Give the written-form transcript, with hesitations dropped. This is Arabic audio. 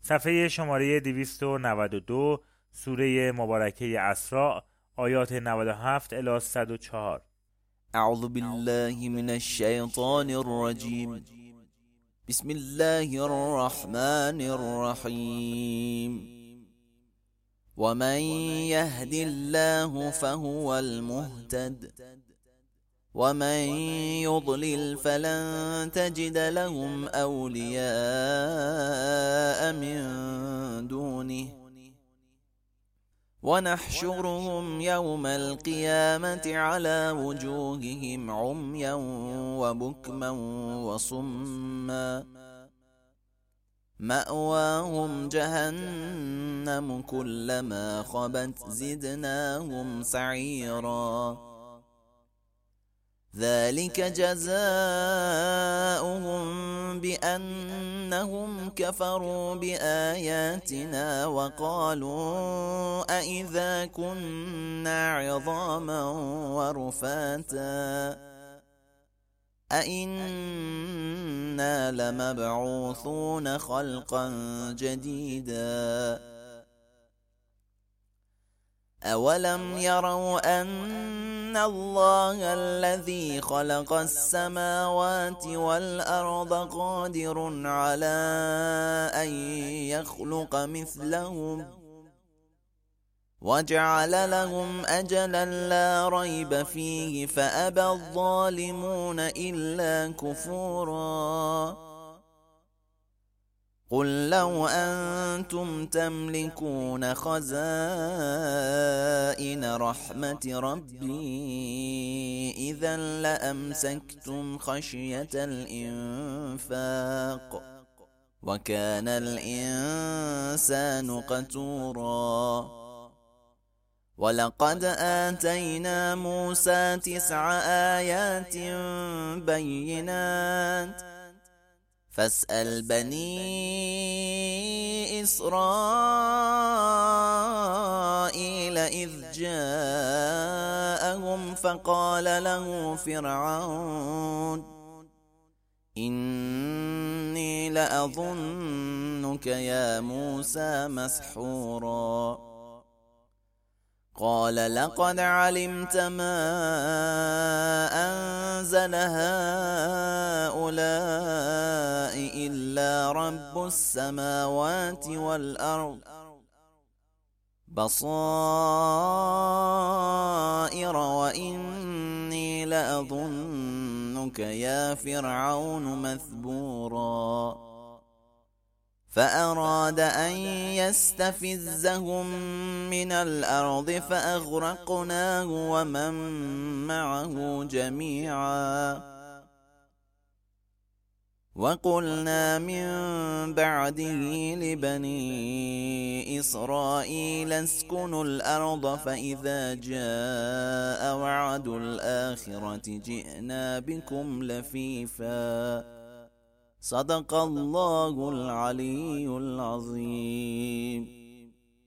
صفحه شماره 292، سوره مبارکه اسراء، آیات 97 الی 104. اعوذ بالله من الشیطان الرجیم. بسم الله الرحمن الرحیم. ومن يهد الله فهو المهتد ومن يضلل فلن تجد لهم أولياء من دونه ونحشرهم يوم القيامة على وجوههم عميا وبكما وصما مأواهم جهنم كلما خبت زدناهم سعيرا ذلك جزاؤهم بأنهم كفروا بآياتنا وقالوا أئذا كنا عظاما ورفاتا أئنا لمبعوثون خلقا جديدا أولم يروا أن الله الذي خلق السماوات والأرض قادر على أن يخلق مثلهم وجعل لهم أجلا لا ريب فيه فأبى الظالمون إلا كفورا قل لو أنتم تملكون خزائن رحمة ربي إذا لأمسكتم خشية الإنفاق وكان الإنسان قتورا ولقد آتينا موسى 9 آيات بينات فاسأل بني إسرائيل إذ جاءهم فقال له فرعون إني لأظنك يا موسى مسحورا قال لقد علمت ما أنزل هؤلاء إلا رب السماوات والأرض بصائر وإني لأظنك يا فرعون مثبورا فأراد أن يستفزهم من الأرض فأغرقناه ومن معه جميعا وقلنا من بعده لبني إسرائيل اسكنوا الأرض فإذا جاء وعد الآخرة جئنا بكم لفيفا صدق الله العلي العظيم.